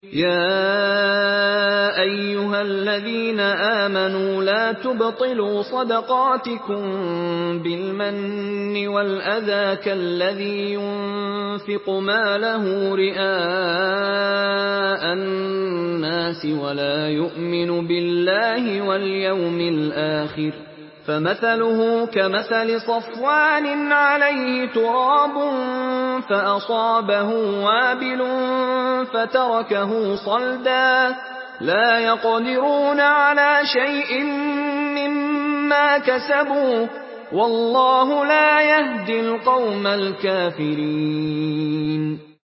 يَا أَيُّهَا الَّذِينَ آمَنُوا لَا تُبْطِلُوا صَدَقَاتِكُم بِالْمَنِّ وَالْأَذَىٰ كَالَّذِي يُنفِقُ مَالَهُ رِئَاءَ النَّاسِ وَلَا يُؤْمِنُ بِاللَّهِ وَالْيَوْمِ الْآخِرِ ۖ فَمَثَلُهُ كَمَثَلِ صَفْوَانٍ عَلَيْهِ تُرَابٌ فَأَصَابَهُ وَابِلٌ فَتَرَكَهُ صَلْدًا ۖ لَّا يَقْدِرُونَ عَلَىٰ شَيْءٍ مِّمَّا كَسَبُوا ۗ وَاللَّهُ لَا يَهْدِي الْقَوْمَ الْكَافِرِينَ